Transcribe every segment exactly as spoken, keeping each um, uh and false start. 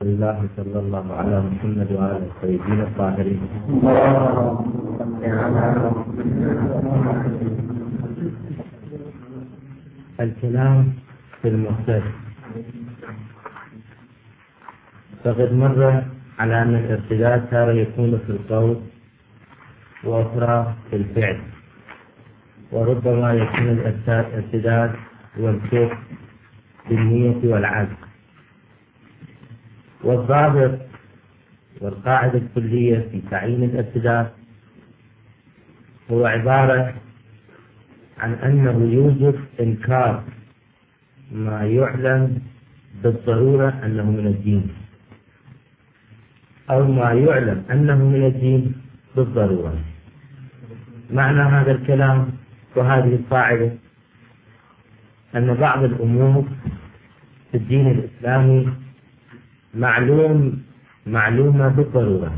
لله صلى الله على محمد وعلى الطيبين الطاهرين. الكلام في المختلف. فقد مر على أن الارتداد تارة يكون في القول وأخرى في الفعل، وربما يكون الارتداد والكفر بالنية والعزم. والضابط والقاعدة الكلية في تعيين الارتداد هو عبارة عن أنه يوجب إنكار ما يعلم بالضرورة أنه من الدين، أو ما يعلم أنه من الدين بالضرورة. معنى هذا الكلام وهذه القاعدة أن بعض الأمور في الدين الإسلامي معلوم معلومة بالضرورة،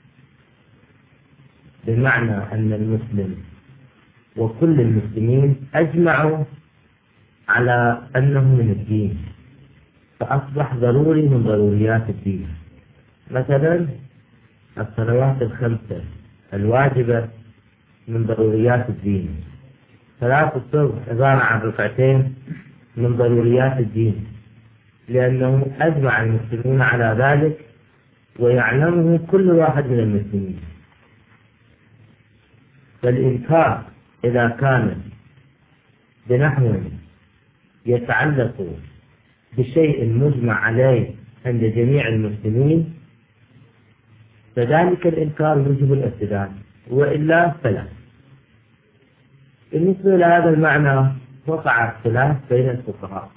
بمعنى أن المسلم وكل المسلمين أجمعوا على أنه من الدين، فأصبح ضروري من ضروريات الدين. مثلا الصلوات الخمسة الواجبة من ضروريات الدين، صلاة الصبح عبارة عن ركعتين من ضروريات الدين، لأنه أجمع المسلمون على ذلك ويعلمه كل واحد من المسلمين. فالإنكار إذا كان بنحو يتعلق بشيء مجمع عليه عند جميع المسلمين فذلك الإنكار يوجب الارتداد، وإلا فلا. بالنسبة لهذا المعنى وقع اختلاف بين الفقهاء،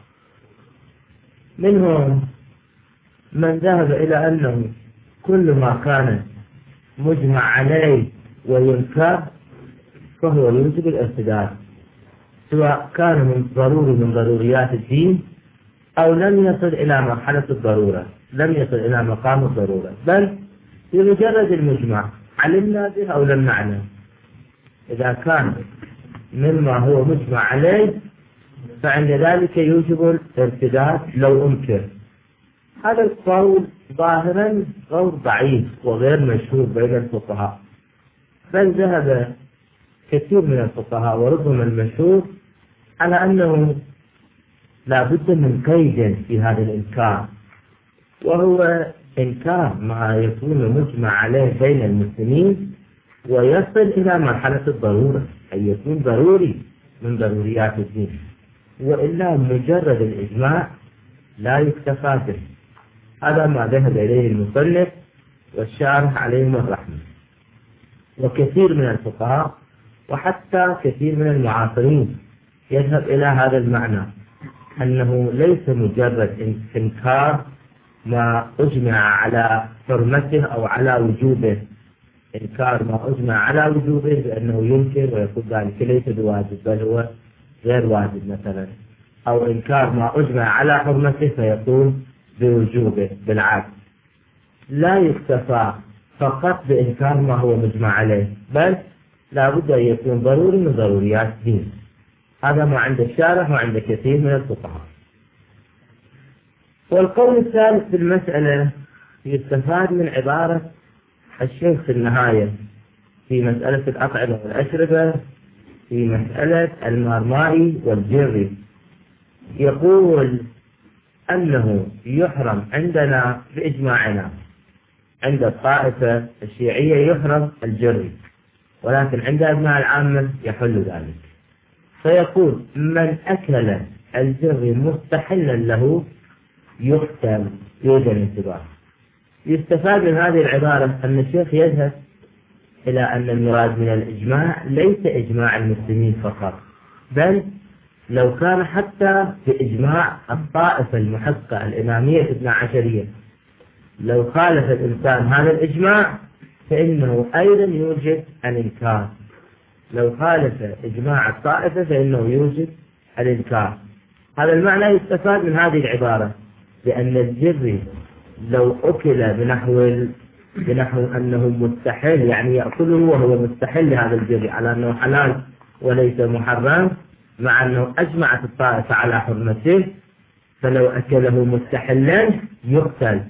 منهم من ذهب إلى أنه كل ما كان مجمع عليه وينكر فهو يوجب الارتداد، سواء كان من ضروري من ضروريات الدين أو لم يصل إلى مرحلة الضرورة، لم يصل إلى مقام الضرورة، بل بمجرد المجمع علمنا به أو لم نعلم. إذا كان مما هو مجمع عليه فعند ذلك يوجب الارتداد لو أنكر. هذا القول ظاهرا قول ضعيف وغير مشهور بين الفقهاء، بل ذهب كثير من الفقهاء وربما المشهور على أنه لا بد من قيد في هذا الإنكار، وهو إنكار ما يكون مجمع عليه بين المسلمين ويصل إلى مرحلة الضرورة، أي يكون ضروري من ضروريات الدين، وإلا مجرد الإجماع لا يكتفى به. هذا ما ذهب إليه المصنف والشارح عليهم الرحمة. وكثير من الفقهاء وحتى كثير من المعاصرين يذهب إلى هذا المعنى، أنه ليس مجرد إنكار ما أجمع على حرمته أو على وجوبه، إنكار ما أجمع على وجوبه بأنه ينكر ويقول ذلك ليس بواجب بل هو غير واجب مثلا، أو إنكار ما أجمع على حرمته فيقول بوجوبه. بالعكس، لا يكتفى فقط بإنكار ما هو مجمع عليه، بل لا بد أن يكون ضروري من ضروريات الدين. هذا ما عند الشارح وعند كثير من الفقهاء. والقول الثالث في المسألة يستفاد من عبارة الشيخ في النهاية في مسألة الأطعمة والأشربة في مسألة المارمائي والجري، يقول أنه يحرم عندنا بإجماعنا، عند الطائفة الشيعية يحرم الجري، ولكن عند أبناء العامة يحل ذلك. فيقول من أكل الجري مستحلا له يقتل يوجد انتباه. يستفاد من هذه العبارة أن الشيخ يذهب إلى أن المراد من الإجماع ليس إجماع المسلمين فقط، بل لو كان حتى بإجماع الطائفة المحقة الإمامية الاثنى عشرية، لو خالف الإنسان هذا الإجماع فإنه أيضا يوجد الإنكار. لو خالف إجماع الطائفة فإنه يوجد الإنكار. هذا المعنى يستفاد من هذه العبارة، لأن الجري لو أكل بنحو بنحو أنه مستحيل، يعني يأكله وهو مستحيل لهذا الجري على أنه حلال وليس محرم، مع أنه أجمعت الطائفة على حرمته، فلو أكله مستحلا يقتل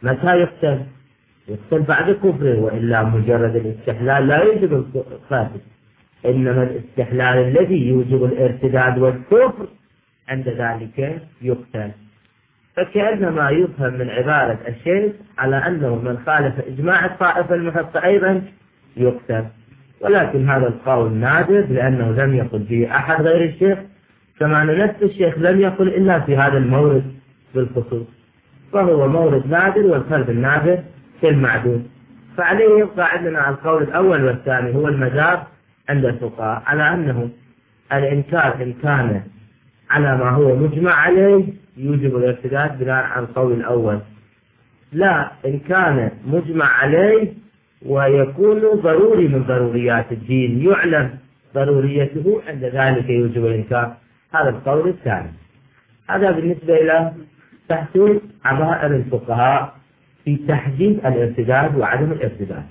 متى يقتل؟ يقتل بعد كفره، وإلا مجرد الاستحلال لا يوجب القتل، إنما الاستحلال الذي يوجب الارتداد والكفر عند ذلك يقتل. فكأنما يفهم من عبارة الشيخ على أنه من خالف إجماع الطائفة المحقة أيضا يقتل، ولكن هذا القول نادر لأنه لم يقل به أحد غير الشيخ، كما أن نفس الشيخ لم يقل إلا في هذا المورد بالخصوص، فهو مورد نادر، والفرد النادر كالمعدود. فعليه يبقى عندنا القول الأول والثاني هو المذهب عند الفقهاء على أنه الإنكار إن كان على ما هو مجمع عليه يوجب الارتداد بناء على القول الأول، لا إن كان مجمع عليه ويكون ضروري من ضروريات الدين يعلم ضروريته عند ذلك يوجب الإنكار، هذا القول الثاني. هذا بالنسبة إلى تحديد عبائر الفقهاء في تحديد الارتداد وعدم الارتداد.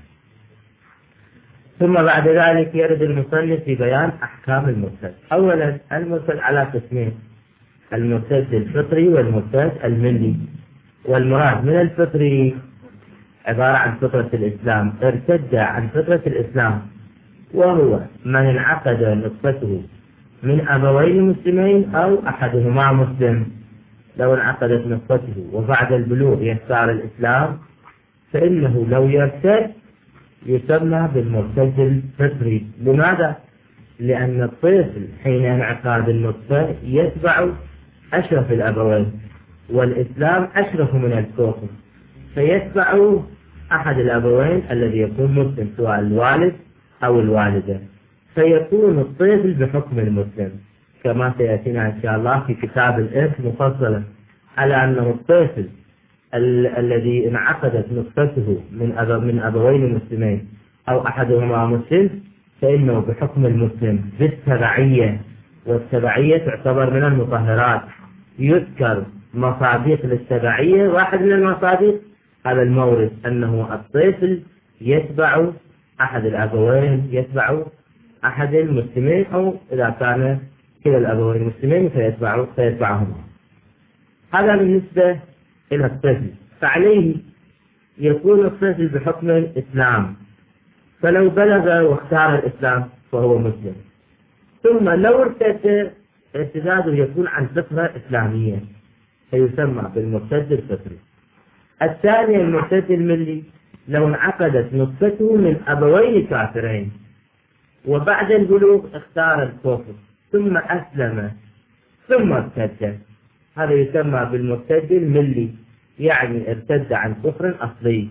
ثم بعد ذلك يرد المصنف في بيان أحكام المرتد. أولا المرتد على قسمين، المرتد الفطري والمرتد الملي. والمراد من الفطري عبارة عن فطرة الإسلام، ارتد عن فطرة الإسلام، وهو من انعقد نطفته من أبوين مسلمين أو أحدهما مسلم. لو انعقدت نطفته وبعد البلوغ يختار الإسلام فإنه لو يرتد يسمى بالمرتد الفطري. لماذا؟ لأن الطفل حين انعقاد النطفة يتبع أشرف الأبوين، والإسلام أشرف من الكفر، فيتبع أحد الأبوين الذي يكون مسلم سواء الوالد أو الوالدة، فيكون الطفل بحكم المسلم، كما سيأتينا إن شاء الله في كتاب الإرث مفصلا على أنه الطفل ال الذي انعقدت نطفته من أب من أبوين مسلمين أو أحدهما مسلم فإنه بحكم المسلم بالتبعية، والتبعية تعتبر من المطهرات. يذكر مصادق للتبعية، واحد من المصادق هذا المورد أنه الطفل يتبع أحد الأبوين، يتبع أحد المسلمين، أو إذا كان كلا الأبوين مسلمين فيتبع فيتبعهما. هذا بالنسبة إلى الطفل، فعليه يكون الطفل بحكم الإسلام، فلو بلغ واختار الإسلام فهو مسلم. ثم لو ارتد ارتداده يكون عن فطرة إسلامية فيسمى بالمرتد الفطري. الثاني المرتد الملي، لو انعقدت نطفته من أبوين كافرين وبعد البلوغ اختار الكفر ثم أسلم ثم ارتد، هذا يسمى بالمرتد الملي، يعني ارتد عن كفر أصلي.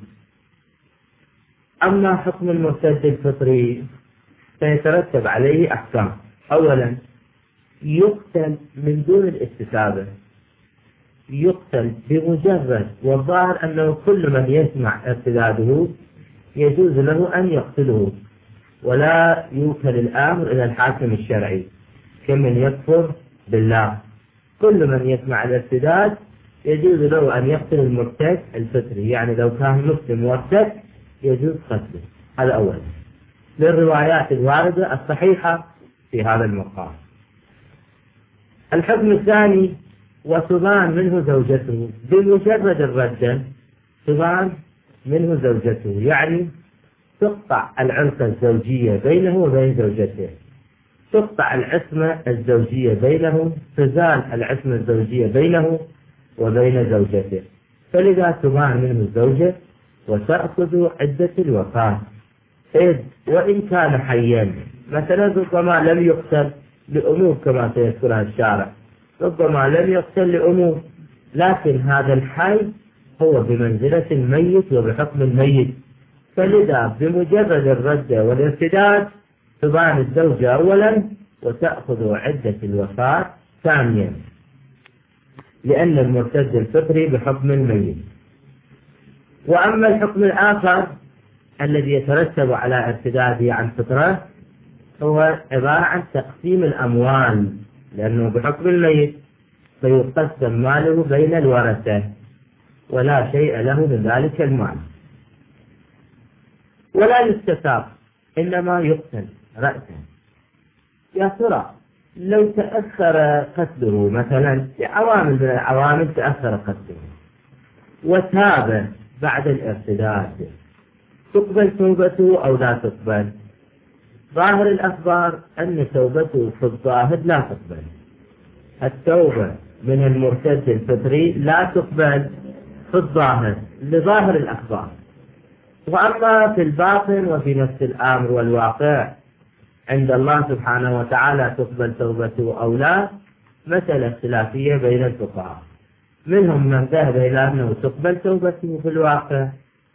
أما حكم المرتد الفطري فيترتب عليه أحكام. أولا يقتل من دون الاستتابة، يقتل بمجرد، والظاهر أنه كل من يسمع ارتداده يجوز له أن يقتله، ولا يوكل الأمر إلى الحاكم الشرعي كمن يكفر بالله. كل من يسمع الارتداد يجوز له أن يقتل المرتد الفطري، يعني لو كان مسلم وارتد يجوز قتله. هذا أولا للروايات الواردة الصحيحة في هذا المقام. الحكم الثاني وتبان منه زوجته بمجرد الردة، تبان منه زوجته، يعني تقطع العلاقة الزوجية بينه وبين زوجته، تقطع العصمة الزوجية بينه، تزال العصمة الزوجية بينه وبين زوجته، فلذا تبان منه الزوجة وتأخذ عدة الوفاة، إذ وإن كان حيا مثلا ربما لم يقتل لأمور كما سيذكرها الشارع، ربما لم يقتل لأمور، لكن هذا الحي هو بمنزلة الميت وبحكم الميت، فلذا بمجرد الردة والارتداد تبان الزوجة أولا وتأخذ عدة الوفاة ثانيا، لأن المرتد الفطري بحكم الميت. وأما الحكم الآخر الذي يترتب على ارتداده عن فطرة هو عبارة عن تقسيم الأموال، لأنه بحكم الميت فيقسم ماله بين الورثة ولا شيء له من ذلك المال، ولا يستتاب إنما يقتل رأسا. يا ترى لو تأخر قتله مثلا لعوامل من العوامل تأخر قتله وتاب بعد الارتداد، تقبل توبته أو لا تقبل؟ ظاهر الأخبار أن توبته في الظاهر لا تقبل. التوبة من المرتد الفطري لا تقبل في الظاهر لظاهر الأخبار. وأما في الباطن وفي نفس الأمر والواقع عند الله سبحانه وتعالى تقبل توبته أو لا، مسألة خلافية بين الفقهاء. منهم من ذهب إلى أنه تقبل توبته في الواقع،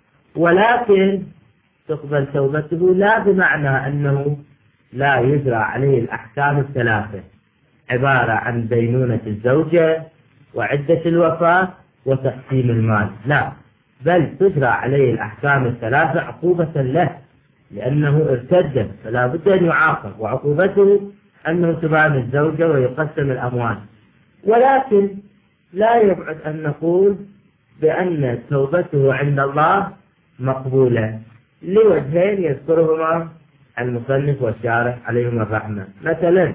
ولكن تقبل توبته لا بمعنى أنه لا يجرى عليه الأحكام الثلاثة، عبارة عن دينونة الزوجة وعدة الوفاة وتقسيم المال، لا، بل تجرى عليه الأحكام الثلاثة عقوبة له لأنه ارتد، فلا بد أن يعاقب، وعقوبته أنه تبان الزوجة ويقسم الأموال. ولكن لا يبعد أن نقول بأن توبته عند الله مقبولة لوجهين يذكرهما المصنف والشارح عليهم الرحمة. مثلا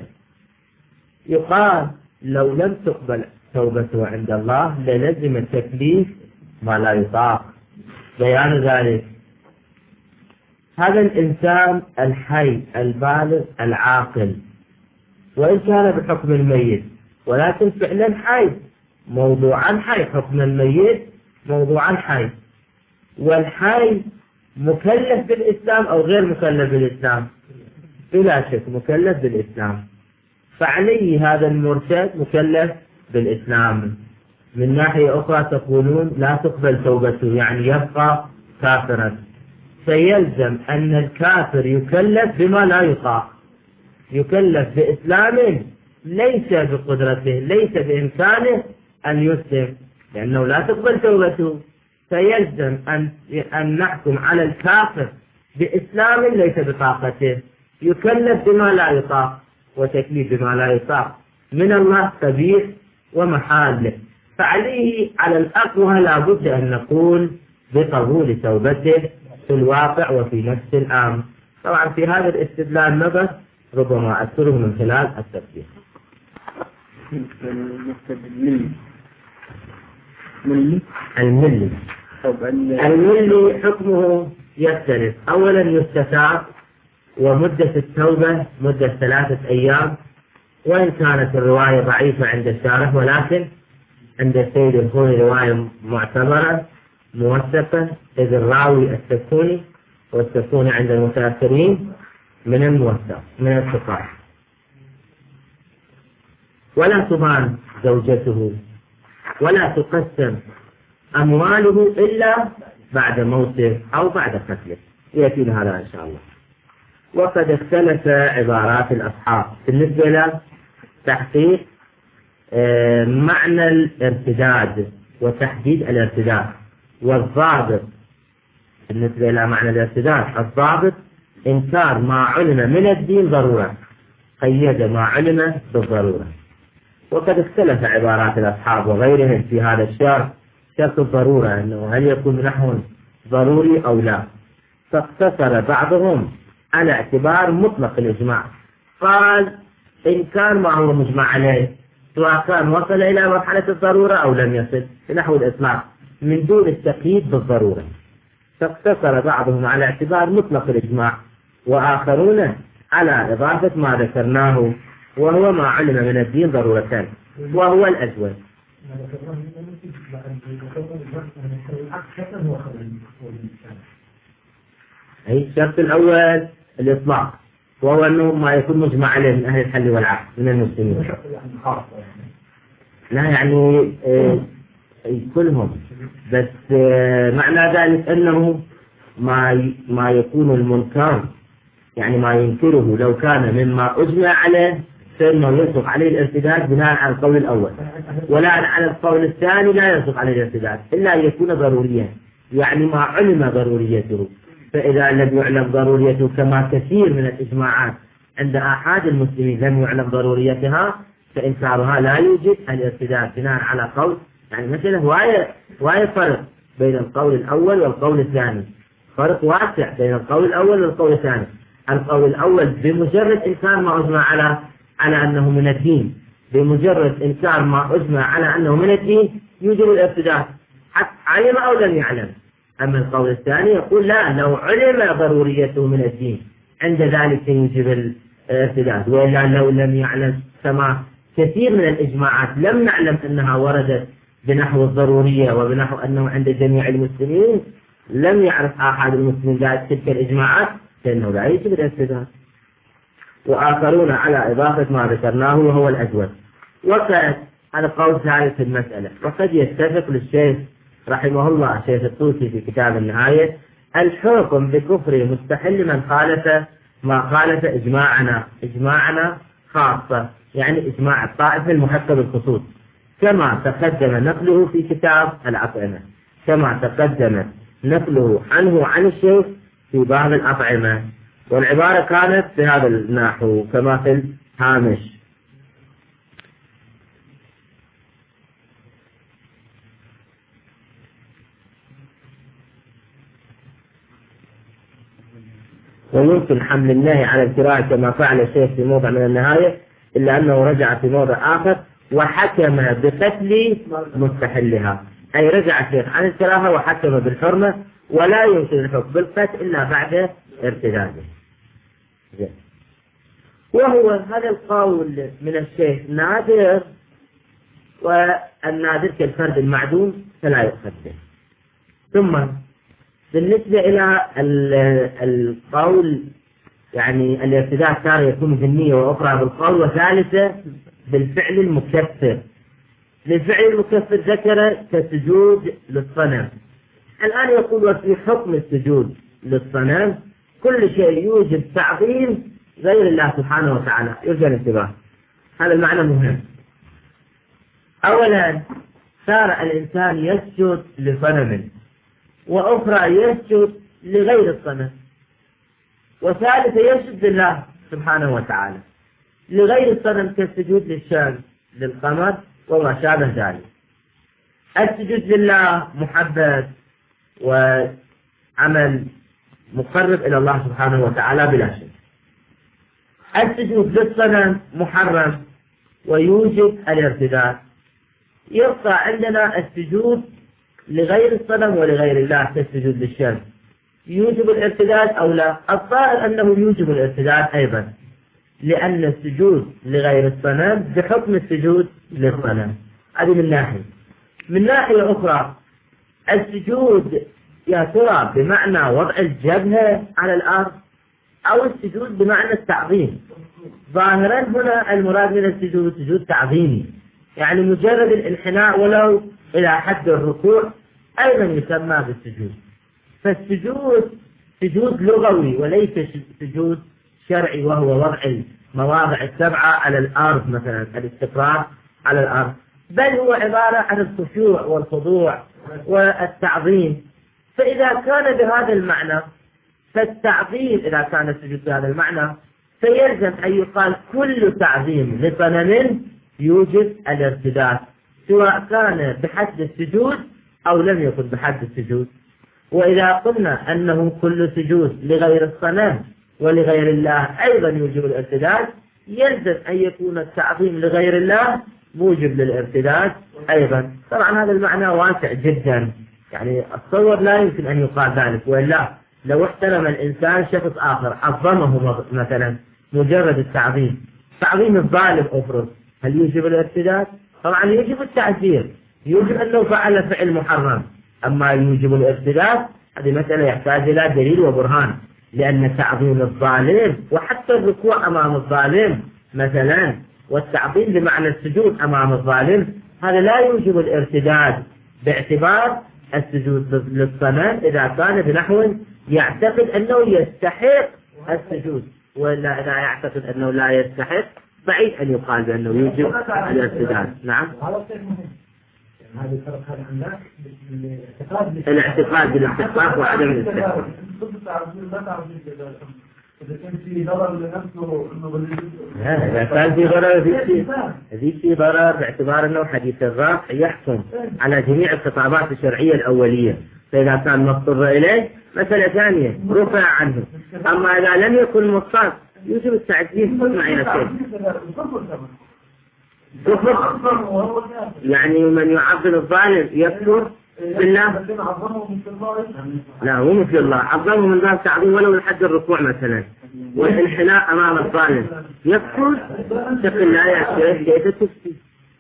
يقال لو لم تقبل توبته عند الله للزم التكليف ما لا يطاق. بيان ذلك هذا الإنسان الحي البالغ العاقل، وإن كان بحكم الميت، ولكن فعلا حي، موضوعا حي، حكم الميت موضوعا حي، والحي مكلف بالإسلام أو غير مكلف بالإسلام؟ بلا شك مكلف بالإسلام، فعليه هذا المرتد مكلف بالإسلام. من ناحية أخرى تقولون لا تقبل توبته يعني يبقى كافرا، فيلزم أن الكافر يكلف بما لا يطاق، يكلف بإسلام ليس بقدرته، ليس بإمكانه أن يسلم، لأنه لا تقبل توبته، فيلزم أن أن نحكم على الكافر بإسلام ليس بطاقته، يكلف بما لا يطاق، وتكليف بما لا يطاق من الله كبير ومحال، فعليه على الأقوى لا بد أن نقول بقبول توبته في الواقع وفي نفس الأمر. طبعا في هذا الاستدلال نظر ربما أذكره من خلال التفسير. الملي الملي حكمه يختلف. أولا يستتاب، ومدة التوبة مدة ثلاثة أيام، وإن كانت الرواية ضعيفة عند الشارح، ولكن عند السيد الخوي رواية معتبرة موثقة، إذ الراوي السكوني، والسكوني عند المتأخرين من الموثق من الثقات. ولا تبان زوجته ولا تقسم أمواله إلا بعد موته أو بعد قتله، يأتينا هذا إن شاء الله. وقد اختلف عبارات الأصحاب بالنسبة إلى تحقيق معنى الارتداد وتحديد الارتداد، والضابط بالنسبة إلى معنى الارتداد الضابط إنكار ما علم من الدين ضرورة، قيد ما علم بالضرورة. وقد اختلف عبارات الأصحاب وغيرهم في هذا الشرط، شرط الضرورة أنه هل يكون نحو ضروري أو لا، فاقتصر بعضهم على اعتبار مطلق الإجماع، قال إن كان ما هو مجمع عليه سواء كان وصل إلى مرحلة الضرورة أو لم يصل نحو الإطلاق من دون التقييد بالضرورة، فاقتصر بعضهم على اعتبار مطلق الإجماع، وآخرون على إضافة ما ذكرناه وهو ما علم من الدين ضرورة، وهو الأجود. أي الشرط الأول الإطلاق، وهو أنه ما يكون مجمع عليه من أهل الحل والعقد من المسلمين. لا يعني آه كلهم، بس آه معنى ذلك أنه ما ما يكون المنكر، يعني ما ينكره لو كان مما أجمع عليه فإنه يصدق عليه الارتداد بناء على القول الأول، ولا على القول الثاني لا يصدق عليه الارتداد إلا أن يكون ضروريا، يعني ما علم ضروريته. فإذا لم يعلم ضروريته كما كثير من الإجماعات عند أحد المسلمين لم يعلم ضروريتها، فإنكارها لا يوجد الارتداد بناء على قول. يعني مثلا وايد وايد فرق بين القول الأول والقول الثاني، فرق واسع بين القول الأول والقول الثاني. القول الأول بمجرد إنكار ما أجمع على على أنه من الدين، بمجرد إنكار ما أجمع على أنه من الدين يوجب الارتداد، علم أو لم يعلم. أما القول الثاني يقول لا، لو علم ضروريته من الدين عند ذلك يجب الارتداد، وإلا لو لم يعلم، كما كثير من الإجماعات لم نعلم أنها وردت بنحو الضرورية وبنحو أنه عند جميع المسلمين، لم يعرف أحد المسلمين تلك الإجماعات لأنه لا يجب الارتداد. وآخرون على إضافة ما ذكرناه وهو الأجود. وقد هذا قول ثالث في المسألة، وقد يتفق للشيخ رحمه الله شيخ الطوسي في كتاب النهاية الحكم بكفر مستحل من خالف ما خالف إجماعنا، إجماعنا خاصة يعني إجماع الطائفة المحقة بالخصوص، كما تقدم نقله في كتاب الأطعمة، كما تقدم نقله عنه عن الشيخ في باب الأطعمة. والعبارة كانت بهذا النحو كما في الهامش: ويمكن حمل النهي على الكراهة كما فعل الشيخ في موضع من النهاية، إلا أنه رجع في موضع آخر وحكم بقتل مستحلها، أي رجع الشيخ عن الكراهة وحكم بالحرمة، ولا يمكن الحكم بالقتل إلا بعد ارتداده. وهو هذا القول من الشيخ نادر، والنادر كالفرد المعدوم فلا يؤخذ به. ثم بالنسبة إلى القول يعني الارتداد تارة يكون بالنية وأخرى بالقول وثالثة بالفعل المكفر. للفعل المكفر ذكر كسجود للصنم. الآن يقول وفي حكم السجود للصنم كل شيء يوجب تعظيم غير الله سبحانه وتعالى، يرجى الانتباه، هذا المعنى مهم. أولا صار الإنسان يسجد لصنم، وأخرى يسجد لغير الصنم، وثالثة يسجد لله سبحانه وتعالى. لغير الصنم كالسجود للشمس للقمر وما شابه ذلك. السجود لله محبب وعمل مقرب إلى الله سبحانه وتعالى بلا شك. السجود للصنم محرم ويوجب الارتداد. يبقى عندنا السجود لغير الصنم ولغير الله كالسجود للشمس، يوجب الارتداد أو لا؟ الظاهر أنه يوجب الارتداد أيضا، لأن السجود لغير الصنم بحكم السجود للصنم. هذه من ناحية. من ناحية أخرى السجود يا ترى بمعنى وضع الجبهة على الأرض أو السجود بمعنى التعظيم؟ ظاهرا هنا المراد من السجود سجود تعظيمي، يعني مجرد الانحناء ولو إلى حد الركوع أيضا يسمى بالسجود. فالسجود سجود لغوي وليس سجود شرعي، وهو وضع المواضع السبعة على الأرض مثلا الاستقرار على الأرض، بل هو عبارة عن الخشوع والخضوع والتعظيم. فإذا كان بهذا المعنى فالتعظيم، إذا كان السجود بهذا المعنى فيلزم أن يقال كل تعظيم لصنم يوجب الارتداد، سواء كان بحد السجود أو لم يكن بحد السجود. وإذا قلنا أنه كل سجود لغير الصنم ولغير الله أيضا يوجب الارتداد، يلزم أن يكون التعظيم لغير الله موجب للارتداد أيضا. طبعا هذا المعنى واسع جدا، يعني التصور لا يمكن أن يقال ذلك، وإلا لو احترم الإنسان شخص آخر عظمه مثلا مجرد التعظيم، تعظيم الظالم أفرض، هل يوجب الارتداد؟ طبعا يجب التعزير، يوجب أنه فعل فعل محرم. أما يوجب الارتداد هذه مسألة يحتاج إلى دليل وبرهان، لأن تعظيم الظالم وحتى الركوع أمام الظالم مثلا والتعظيم بمعنى السجود أمام الظالم هذا لا يوجب الارتداد، باعتبار السجود للصنم إذا كان بنحو يعتقد أنه يستحق السجود، ولا إذا يعتقد أنه لا يستحق بعيد أن يقال بأنه يوجب الارتداد. نعم. هذا الفرق هذا عندك الاعتقاد بالاستحقاق وعدم الاستحقاق. إذا كان في ضرر لنفسه إنه إذا كان في ضرر في في ضرر باعتبار أنه حديث الرافع يحكم على جميع الخطابات الشرعية الأولية، فإذا كان مضطر إليه مسألة ثانية رفع عنه. أما إذا لم يكن مضطر يوجب التعزيز معين الشيء. يعني من يعظم الظالم يكفر بالله لا مو مثل الله، عظمه من باب تعظيم ولو لحد الركوع مثلا، والانحناء أمام الظالم يكفر تقل الآيات كيف تفتي.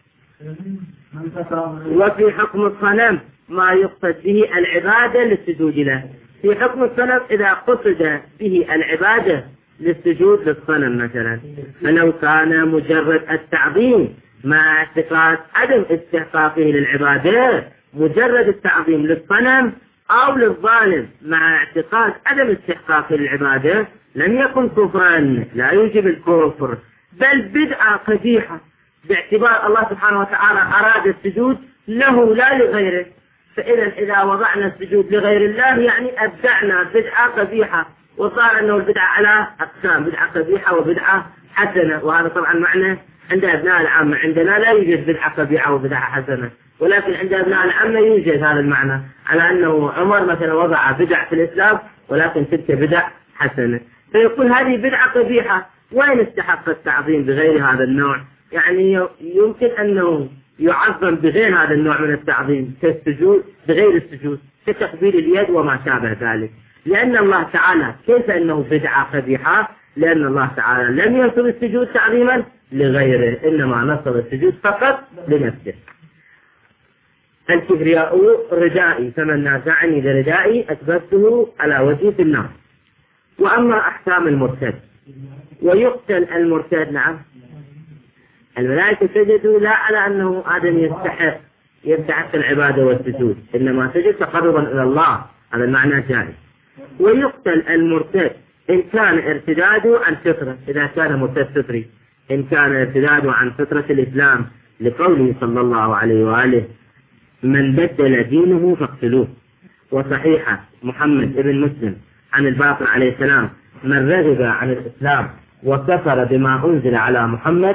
وفي حكم الصنم ما يقصد به العبادة للسجود له. في حكم الصنم إذا قصد به العبادة للسجود للصنم مثلا، فلو كان مجرد التعظيم مع اعتقاد عدم استحقاقه للعبادة، مجرد التعظيم للصنم أو للظالم مع اعتقاد عدم استحقاقه للعبادة، لم يكن كفرا، لا يوجب الكفر، بل بدعة قبيحة، باعتبار الله سبحانه وتعالى أراد السجود له لا لغيره. فإذا إذا وضعنا السجود لغير الله يعني أبدعنا بدعة قبيحة، وصار أنه البدعة على أقسام، بدعة قبيحة وبدعة حسنة. وهذا طبعا معنى عند أبناء العامة، عندنا لا يوجد بدعة قبيحة وبدعة حسنة، ولكن عند أبناء العامة يوجد هذا المعنى، على أنه عمر مثلا وضع بدع في الإسلام ولكن تلك بدع حسنة، فيقول هذه بدعة قبيحة. وين استحق التعظيم بغير هذا النوع؟ يعني يمكن أنه يعظم بغير هذا النوع من التعظيم كالسجود بغير السجود، كتقبيل اليد وما شابه ذلك، لأن الله تعالى كيف أنه بدعة قبيحة؟ لأن الله تعالى لم ينصب السجود تعظيما لغيره، إنما نصب السجود فقط لنفسه. الكبرياء ردائي، فمن نازعني بردائي أثبته على وجهي في النار. وأما أحكام المرتد، ويقتل المرتد، نعم الملائكة سجدوا لا على أنه آدم يستحق يستحق العبادة والسجود، إنما سجد تقربا إلى الله، هذا المعنى جائز. ويقتل المرتد إن كان ارتداده عن فطرة، إذا كان مرتد فطري، إن كان ارتداده عن فطرة الإسلام، لقوله صلى الله عليه وآله من بدل دينه فاقتلوه. وصحيحة محمد ابن مسلم عن الباقر عليه السلام من رغب عن الإسلام وكفر بما أنزل على محمد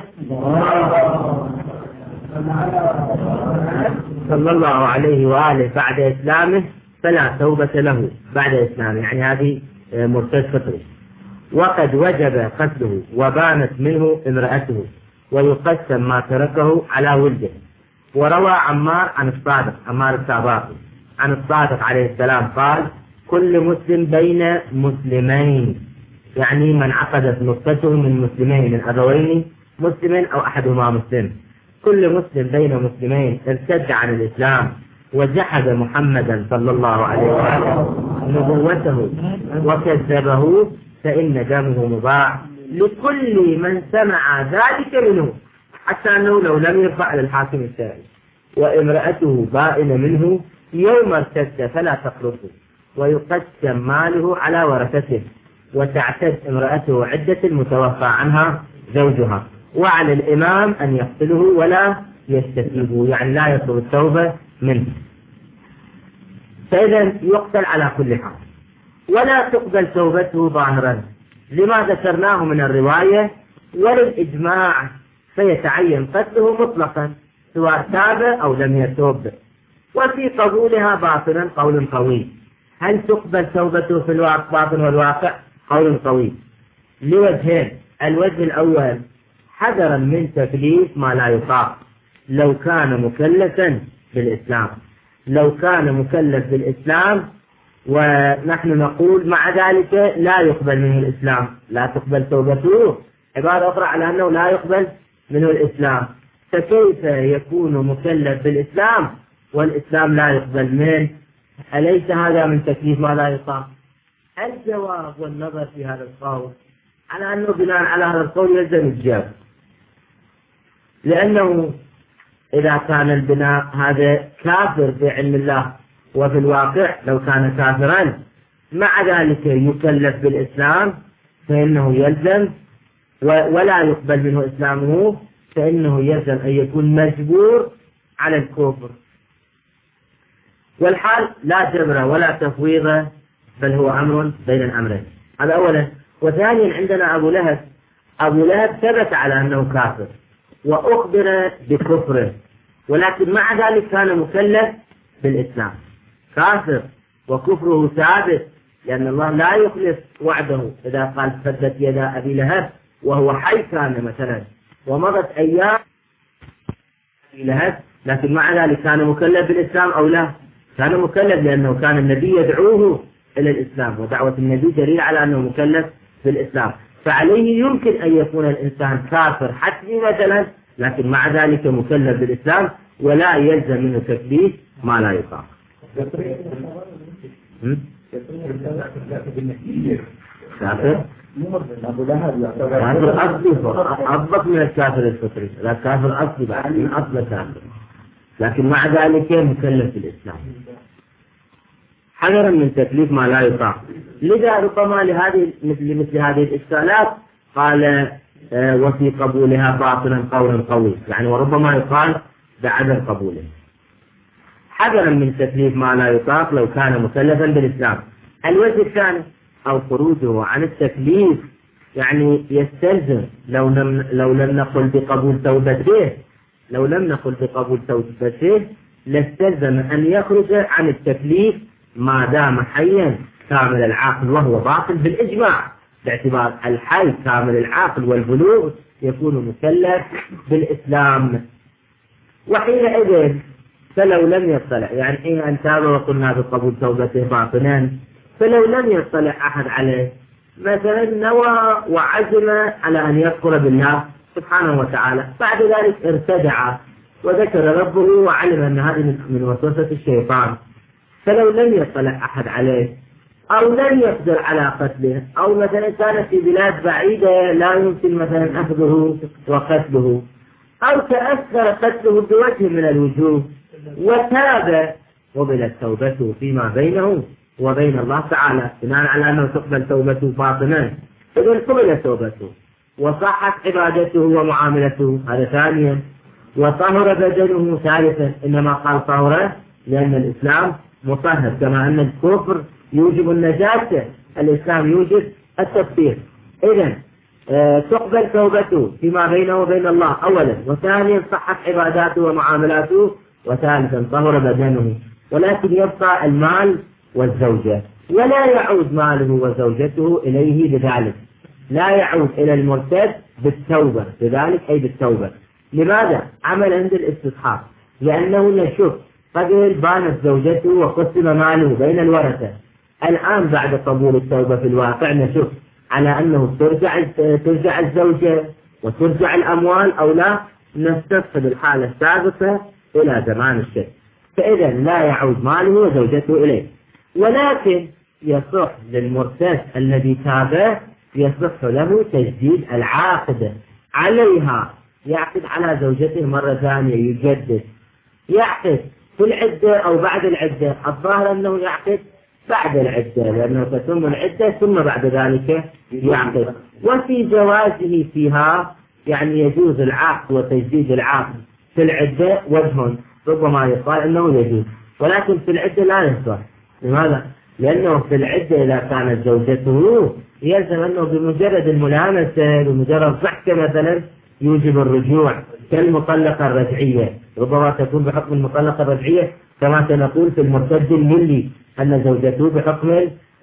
صلى الله عليه وآله بعد إسلامه فلا توبة له بعد إسلامه، يعني هذه مرتد فطري. وقد وجب قتله وبانت منه امرأته، ويقسم ما تركه على ولده. وروى عمار عن الصادق، عمار الساباقي عن الصادق عليه السلام قال كل مسلم بين مسلمين، يعني من عقدت نطفته من مسلمين من أبوين مسلم أو أحدهما مسلم، كل مسلم بين مسلمين ارتد عن الإسلام وجحد محمدا صلى الله عليه وسلم نبوته وكذبه فإن دمه مباح لكل من سمع ذلك منه، حتى أنه لو لم يرفع للحاكم الشرعي. وامرأته بائنة منه يوم ارتد فلا تقربه، ويقسم ماله على ورثته، وتعتد امرأته عدة المتوفى عنها زوجها. وعلى الإمام أن يقتله ولا يستتيبه، يعني لا يطلب التوبة منه. فإذا يقتل على كل حال، ولا تقبل توبته ظاهرا لما ذكرناه من الرواية وللإجماع، فيتعين قتله مطلقا سواء تاب أو لم يتوب. وفي قبولها باطلا قول قوي، هل تقبل توبته في الباطن والواقع؟ قول قوي لوجهين. الوجه الأول حذرا من تكليف ما لا يطاق، لو كان مكلفا بالإسلام، لو كان مكلف بالإسلام ونحن نقول مع ذلك لا يقبل منه الإسلام، لا تقبل توبته، عبارة أخرى على أنه لا يقبل منه الإسلام، فكيف يكون مكلف بالإسلام والإسلام لا يقبل منه؟ أليس هذا من تكليف ما لا يطاق؟ الجواب والنظر في هذا القول على أنه بناء على هذا القول يلزم الجواب، لأنه إذا كان البناء هذا كافر في علم الله وفي الواقع لو كان كافرا مع ذلك يكلف بالإسلام فإنه يلزم، ولا يقبل منه إسلامه فإنه يلزم أن يكون مجبور على الكفر. والحال لا جبر ولا تفويض، بل هو أمر بين الأمرين. هذا أولا. وثانيا عندنا أبو لهب، أبو لهب ثبت على أنه كافر وأخبر بكفره، ولكن مع ذلك كان مكلف بالإسلام، كافر وكفره ثابت، لأن الله لا يخلف وعده. إذا قال فدت يدا أبي لهب وهو حي كان مثلا ومضت أيام أبي لهب، لكن مع ذلك كان مكلف بالإسلام أو لا؟ كان مكلف لأنه كان النبي يدعوه إلى الإسلام، ودعوة النبي دليل على أنه مكلف بالإسلام، فعليه يمكن أن يكون الإنسان كافر حتمي مثلا، لكن مع ذلك مكلف بالإسلام ولا يلزم منه تكليف ما لا يطاق. كافر؟ كافر أصلي أضبط من الكافر الفطري، لا كافر أصلي بعد من أصل كافر، لكن مع ذلك مكلف بالإسلام حذرا من تكليف ما لا يطاق. لذا ربما لهذه مثل مثل هذه الإشكالات قال آه وفي قبولها باطلا قولا قوي، يعني وربما يقال بعدم قبوله، حذرا من تكليف ما لا يطاق لو كان مكلفا بالإسلام. الوجه الثاني أو خروجه عن التكليف يعني يستلزم لو لم لو لم نقل بقبول توبته لو لم نقل بقبول توبته لاستلزم أن يخرج عن التكليف ما دام حيا كامل العقل وهو باطل بالإجماع، باعتبار الحي كامل العقل والبلوغ يكون مكلف بالإسلام. وحينئذ فلو لم يطلع يعني إيه أن تاب وقلنا بقبول توبته باطلا، فلو لم يطلع أحد عليه مثلا نوى وعزم على أن يكفر بالله سبحانه وتعالى، بعد ذلك ارتدع وذكر ربه وعلم أن هذه من وسوسة الشيطان، فلو لم يطلع أحد عليه أو لم يقدر على قتله، أو مثلا كان في بلاد بعيدة لا يمكن مثلا أخذه وقتله، أو تأثر قتله بوجه من الوجوه وتاب قبلت توبته فيما بينه وبين الله تعالى بناء على أنه تقبل توبته باطنا، إذن قبلت توبته وصحت عبادته ومعاملته، هذا ثانيا. وطهر بدنه ثالثا، إنما قال طهره لأن الإسلام مطهر، كما أن الكفر يوجب النجاسة الإسلام يوجب التطهير. إذن آه تقبل توبته فيما بينه وبين الله أولا، وثانيا صحت عباداته ومعاملاته، وثالثا طهر بدنه. ولكن يبقى المال والزوجة، ولا يعود ماله وزوجته إليه بذلك، لا يعود إلى المرتد بالتوبة بذلك أي بالتوبة. لماذا؟ عمل عند الاستصحاب، لأنه نشوف قبل بانت زوجته وقسم ماله بين الورثة، الآن بعد قبول التوبة في الواقع نشوف على أنه ترجع ترجع الزوجة وترجع الأموال أو لا، نستصحب الحالة السابقة إلى زمان الشك، فإذا لا يعود ماله وزوجته إليه. ولكن يصح للمرتد الذي تاب يصح له تجديد العاقد عليها، يعقد على زوجته مرة ثانية، يجدد، يعقد في العدة أو بعد العدة، الظاهر أنه يعقد بعد العدة لأنه تتم العدة ثم بعد ذلك يعقد. وفي جوازه فيها يعني يجوز العقد وتجديد العقد في العدة وجه، ربما يقال أنه يجوز، ولكن في العدة لا يصح. لماذا؟ لأنه في العدة إذا كانت زوجته يلزم أنه بمجرد الملامسة بمجرد ضحكة مثلا يوجب الرجوع كالمطلقة الرجعية، ربما تكون بحكم المطلقة الرجعية كما سنقول في المرتد الملي أن زوجته بحكم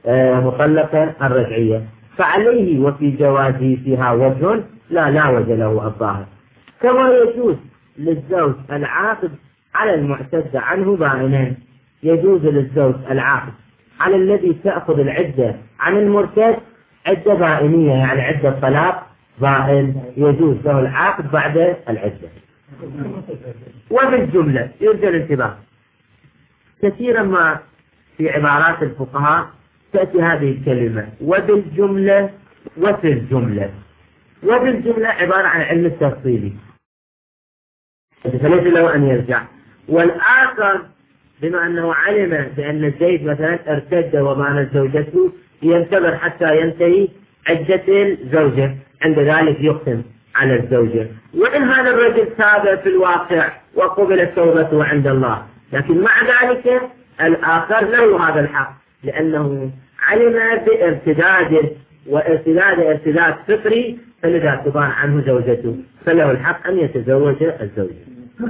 المطلقة الرجعية، فعليه وفي جوازه فيها وجه لا لا وجه له الظاهر. كما يجوز للزوج العاقد على المعتد عنه بائنين، يجوز للزوج العاقد على الذي تأخذ العدة عن المرتد عدة بائنية يعني عدة طلاق بائن، يجوز له العقد بعد العدة. وبالجملة يرجى الانتباه، كثيرا ما في عبارات الفقهاء تأتي هذه الكلمة وبالجملة وفي الجملة. وبالجملة عبارة عن علم التفصيلي فليس له أن يرجع، والآخر بما أنه علم بأن زيد مثلا ارتد وبانت زوجته ينتظر حتى ينتهي عدة الزوجة، عند ذلك يختم على الزوجة. وإن هذا الرجل تاب في الواقع وقبل توبته عند الله، لكن مع ذلك الآخر له هذا الحق لأنه علم بارتداده، وارتداد ارتداد فطري، فلذا تبان عنه زوجته، فله الحق أن يتزوج الزوجة.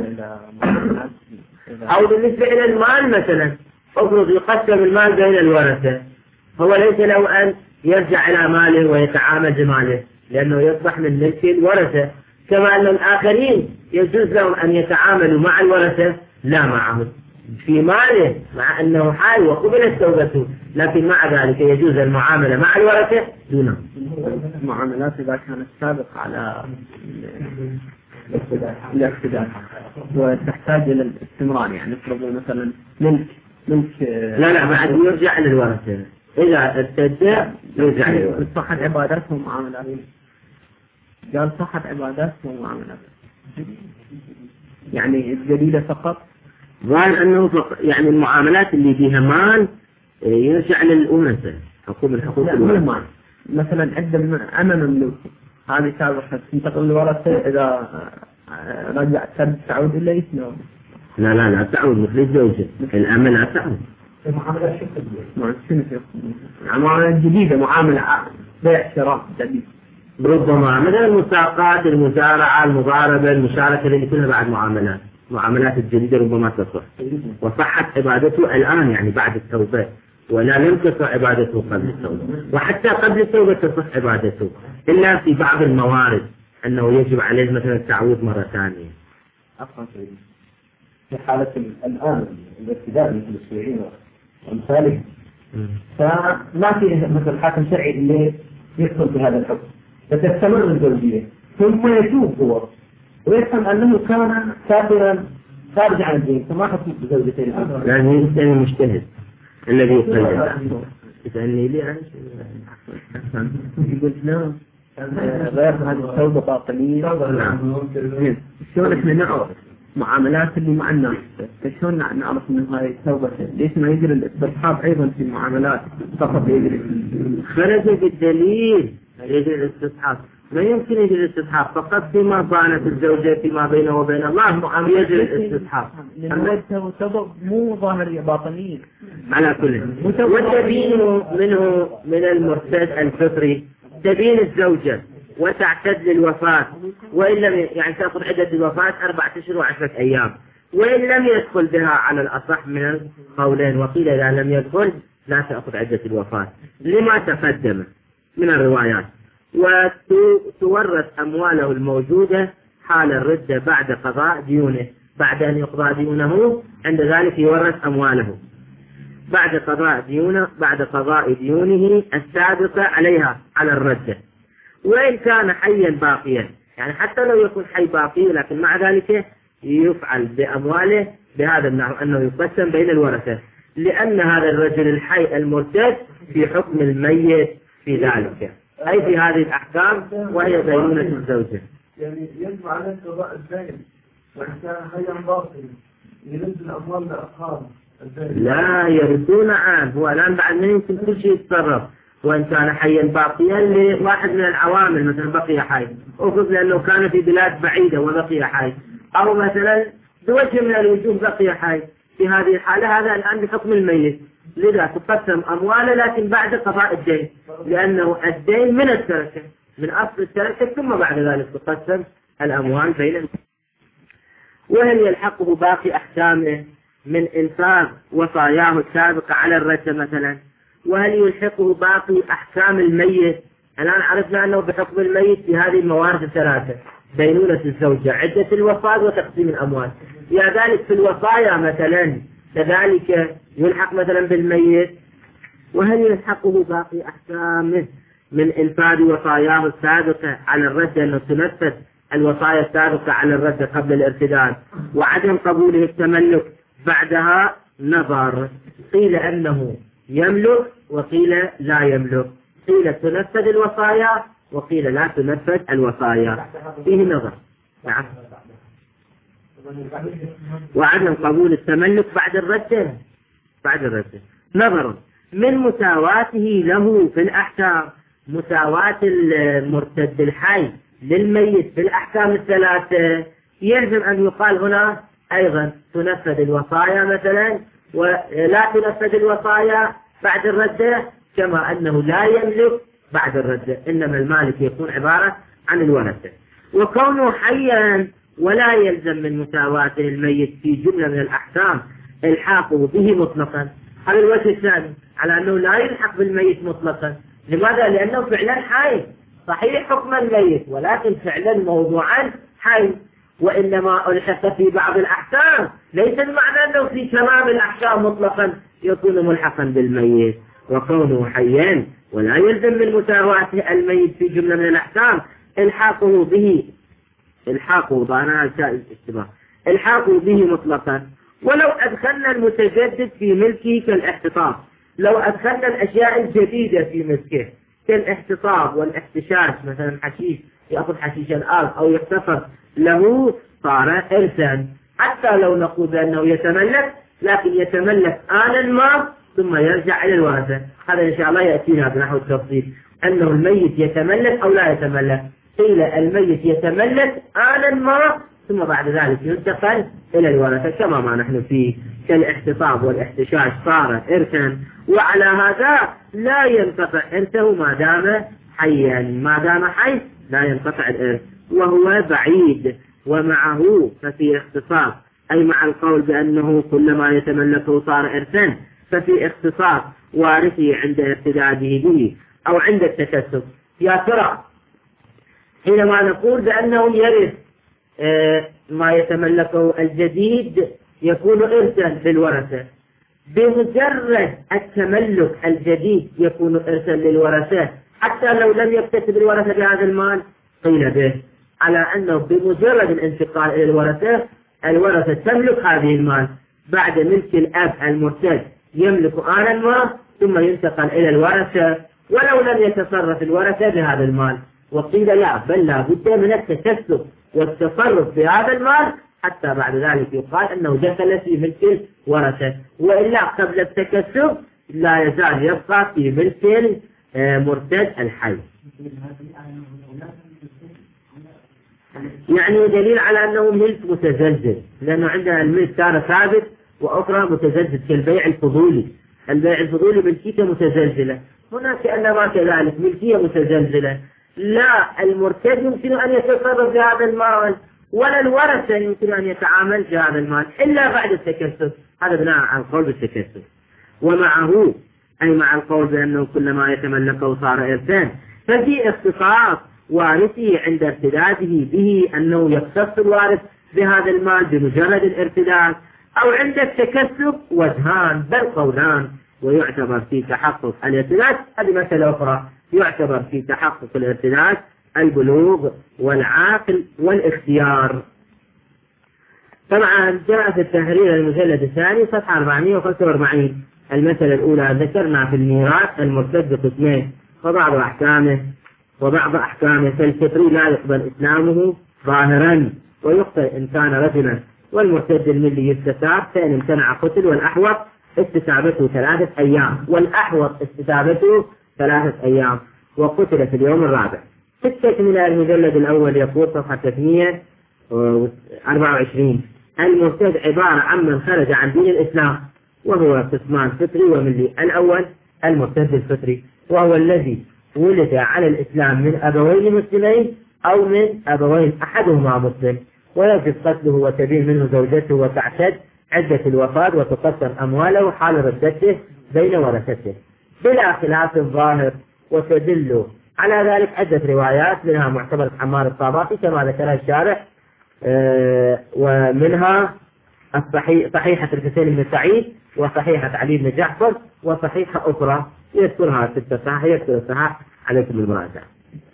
أو بالنسبة إلى المال مثلا، افرض يقسم المال بين الورثة، هو ليس له أن يرجع إلى ماله ويتعامل بماله لأنه يصبح من ملك الورثة، كما أن الآخرين يجوز لهم أن يتعاملوا مع الورثة لا معهم. في ماله مع أنه حي وقبلت توبته، لكن مع ذلك يجوز المعاملة مع الورثة دونه. المعاملات إذا كانت سابقة على الاقتداء وتحتاج إلى الاستمرار، يعني افرضوا مثلا ملك ملك لا لا بعد يرجع للورثة، إذا ارتد يرجع للورثة. صحت عباداتهم ومعاملات، قال صحت عباداتهم ومعاملات، يعني الجديدة فقط. قال أنه فقط يعني المعاملات اللي فيها مال يرجع للأنثى، حقوق الحقوق الورثة. مثلا عندما أنا مملوك هذه سابقة تنتقل للورثة، إذا رجع تعود إلى إثنين. لا لا لا تعود مثل الزوجة، الأمة لا تعود. المعاملة شكل معاملة جديدة، معاملة بيع شراء جديد. ربما مثلا المساقات، المزارعة، المضاربة، المشاركة اللي كلها بعد معاملات، معاملات الجديدة ربما تصح وصحت عبادته الآن يعني بعد التوبة، ولا لم تصح عبادته قبل التوبة، وحتى قبل التوبة تصح عبادته إلا في بعض الموارد أنه يجب عليه مثلا التعويض مرة ثانية. أصلا في حالة الآن الابتداء مثل السوريين وأمثاله، فما في مثل حاكم شرعي اللي يدخل في هذا الحكم، فتستمر الزوجية ثم يتوب هو ويفهم أنه كان كافرا خارج عن الدين، فما حكم بزوجتين. لازم يسأل المجتهد الذي يصلي. يسألني لي عن يقول نعم غير هذه التوبة باطلية. شلون احنا نعرف معاملات اللي مع الناس؟ شلون نعرف ان هاي توبة؟ ليش ما يجري الاستصحاب ايضا في المعاملات فقط يجري؟ خرج بالدليل يجري الاستصحاب، ما يمكن يجري الاستصحاب فقط فيما بانت الزوجة فيما بينه وبين الله يجري الاستصحاب. التوبة مو ظاهرية باطنية على كل. وتبين منه من المرتد الفطري تبين الزوجة وتعتد للوفاة، وإن لم يعني تأخذ عدة الوفاة أربعة أشهر وعشرة أيام، وإن لم يدخل بها على الأصح من القولين، وقيل إذا لم يدخل لا تأخذ عدة الوفاة لما تقدم من الروايات. وتورث أمواله الموجودة حال الردة بعد قضاء ديونه، بعد أن يقضى ديونه عند ذلك يورث أمواله بعد قضاء ديونه بعد قضاء ديونه السابقة عليها على الردة، وإن كان حيا باقيا، يعني حتى لو يكون حي باقي لكن مع ذلك يفعل بأمواله بهذا النحو أنه يقسم بين الورثة، لأن هذا الرجل الحي المرتد في حكم الميت في ذلك، أي في هذه الأحكام وهي دينونة الزوجة. يعني يجب عليه قضاء الدين وإن كان حيا باقيا يرد الأموال لأصحابه. لا يردون عنه، هو الآن بعد ما يمكن كل شيء يتصرف، وإن كان حيا باقيا لواحد من العوامل مثلا بقي حي، أفرض لأنه كان في بلاد بعيدة وبقي حي، أو مثلا بوجه من الوجوه بقي حي، في هذه الحالة هذا الآن بحكم الميت، لذا تقسم أمواله لكن بعد قضاء الدين، لأنه الدين من التركة من أصل التركة، ثم بعد ذلك تقسم الأموال بين الميت. وهل يلحقه باقي أحكامه من إنفاذ وصاياه السابقة على الردة مثلا؟ وهل يلحقه باقي أحكام الميت؟ الآن عرفنا أنه بحكم الميت في هذه الموارد الثلاثة، دينونة الزوجة، عدة الوفاة، وتقسيم الأموال. يا ذلك في الوصايا مثلا كذلك يلحق مثلا بالميت. وهل يلحقه باقي أحكامه من إنفاذ وصاياه السابقة على الردة، أنه تنفذ الوصايا السابقة على الردة قبل الارتداد، وعدم قبوله التملك بعدها؟ نظر، قيل أنه يملك وقيل لا يملك، قيل تنفذ الوصايا وقيل لا تنفذ الوصايا، فيه نظر. نعم. وعدم قبول التملك بعد الردة بعد الردة نظر من مساواته له في الأحكام، مساواة المرتد الحي للميت في الأحكام الثلاثة، يلزم أن يقال هنا أيضا تنفذ الوصايا مثلا ولا تنفذ الوصايا بعد الردة، كما أنه لا يملك بعد الردة، إنما المالك يكون عبارة عن الورثة. وكونه حيا ولا يلزم من مساواته الميت في جملة من الأحكام الحاقه به مطلقا. هذا الوجه الثاني على أنه لا يلحق بالميت مطلقا. لماذا؟ لأنه فعلا حي، صحيح حكم الميت ولكن فعلا موضوعا حي، وإنما ألحق في بعض الأحكام، ليس المعنى أنه في تمام الأحكام مطلقا يكون ملحقا بالميت. وكونه حيا ولا يلزم من مساواته الميت في جملة من الأحكام الحاقه به الحاقه ضعناها الاشتباه الحاقه به مطلقا. ولو أدخلنا المتجدد في ملكه كالاحتطاب، لو أدخلنا الأشياء الجديدة في ملكه كالاحتطاب والاحتشاش، مثلا حشيش يأخذ حشيش الآن أو يحتفظ له صار إرثا، حتى لو نقول بأنه يتملك لكن يتملك آنا ما ثم يرجع إلى الورثة. هذا إن شاء الله يأتينا بنحو التفصيل أنه الميت يتملك أو لا يتملك. قيل الميت يتملك آنا ما ثم بعد ذلك ينتقل إلى الورثة كما ما نحن فيه كالاحتطاب والاحتشاش صار إرثا، وعلى هذا لا ينقطع إرثه ما دام حيا، ما دام حي لا ينقطع الإرث وهو بعيد. ومعه ففي اختصاص، أي مع القول بأنه كلما يتملكه صار إرثا ففي اختصاص وارثه عند ارتداده به أو عند التكسب. يا ترى حينما نقول بأنه يرث ما يتملكه الجديد يكون إرثا للورثة، بمجرد التملك الجديد يكون إرثا للورثة حتى لو لم يكتسب الورثة بهذا المال؟ قيل به على أنه بمجرد الانتقال إلى الورثة الورثة تملك هذه المال، بعد ملك الأب المرتد يملك آنا ما ثم ينتقل إلى الورثة ولو لم يتصرف الورثة بهذا المال. وقيل لا، بل لا بد من التكسب والتصرف بهذا المال حتى بعد ذلك يقال أنه دخل في ملك الورثة، وإلا قبل التكسب لا يزال يبقى في ملك مرتد الحي. يعني دليل على أنه ملك متزلزل، لأنه عندنا الملك كان ثابت وأخرى متزلزل كالبيع الفضولي. البيع الفضولي ملكيته متزلزلة، هناك أنما كذلك ملكية متزلزلة. لا المرتد يمكن أن يتصرف بهذا المال ولا الورثة يمكن أن يتعامل بهذا المال إلا بعد التكسب. هذا بناء على القول بالتكسب. ومعه أي مع القول بأنه كلما يتملكه صار إرثان ففي اختصاص وارثه عند ارتداده به أنه يختص الوارث بهذا المال بمجرد الارتداد، أو عند التكسب وجهان بل قولان. ويعتبر في تحقق الارتداد، هذه مسألة أخرى، يعتبر في تحقق الارتداد البلوغ والعاقل والاختيار. طبعا جاء في التحرير المجلد الثاني صفحة أربعمائة وخمسة وأربعين المسألة الأولى ذكرنا في الميراث المرتد قسمين وبعض أحكامه وبعض أحكامه. فالفطري لا يقبل إسلامه ظاهرا ويقتل إن كان رجلا، والمرتد الملي يستتاب فإن امتنع قتل، والأحوط استتابته ثلاثة أيام والأحوط استتابته ثلاثة أيام وقتل في اليوم الرابع. في التكملة المجلد الأول يقول صفحة ثلاثمائة وأربعة وعشرين المرتد عبارة عن من خرج عن دين الإسلام، وهو قسمان فطري وملي. الأول المرتد الفطري وهو الذي ولد على الإسلام من أبوين مسلمين أو من أبوين أحدهما مسلم، ويجب قتله وتبين منه زوجته وتعتد عدة الوفاة وتقسم أمواله حال ردته بين ورثته بلا خلاف ظاهر. وتدل على ذلك عدة روايات منها معتبر عمار الطاباتي كما ذكرها الشارح، آه ومنها الصحيح صحيحة الحسين بن سعيد وصحيحة علي بن جعفر وصحيحة أخرى يذكرها في الصحاح يذكر الصحاح عليكم المراجعة.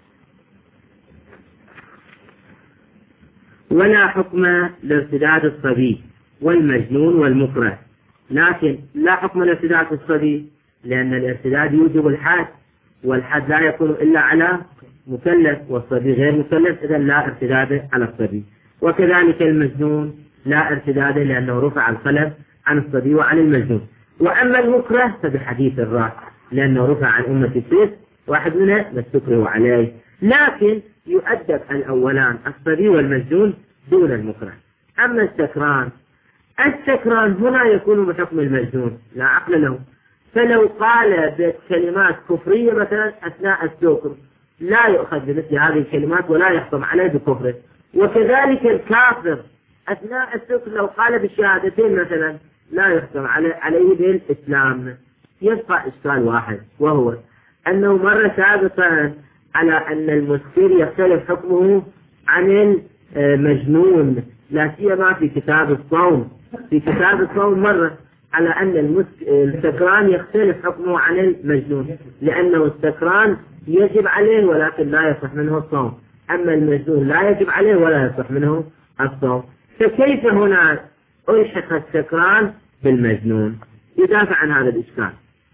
ولا حكم لارتداد الصبي والمجنون والمكره، لكن لا حكم لارتداد الصبي لأن الارتداد يوجب الحد، والحد لا يكون إلا على مكلف والصبي غير مكلف، إذا لا ارتداد على الصبي. وكذلك المجنون لا ارتداد لأنه رفع القلم عن الصبي وعن المجنون. وأما المكره فبحديث الراس لأنه رفع عن أمة السيف واحد منها ما استكره عليه، لكن يؤدب الأولان الصبي والمجنون دون المكره. أما السكران السكران هنا يكون بحكم المجنون لا عقل له، فلو قال بكلمات كفرية مثلا أثناء السكر لا يؤخذ بمثل هذه الكلمات ولا يحكم عليه بكفره. وكذلك الكافر أثناء السكر لو قال بالشهادتين مثلا لا يحكم عليه بالإسلام. يبقى إشكال واحد، وهو أنه مر سابقا على أن المسكر يختلف حكمه عن مجنون، لا سيما في كتاب الصوم. في كتاب الصوم مرة على أن السكران يختلف حكمه عن المجنون، لأنه السكران يجب عليه ولكن لا يصح منه الصوم، أما المجنون لا يجب عليه ولا يصح منه الصوم. فكيف هنا ألحق السكران بالمجنون؟ يدافع عن هذا الإشكال.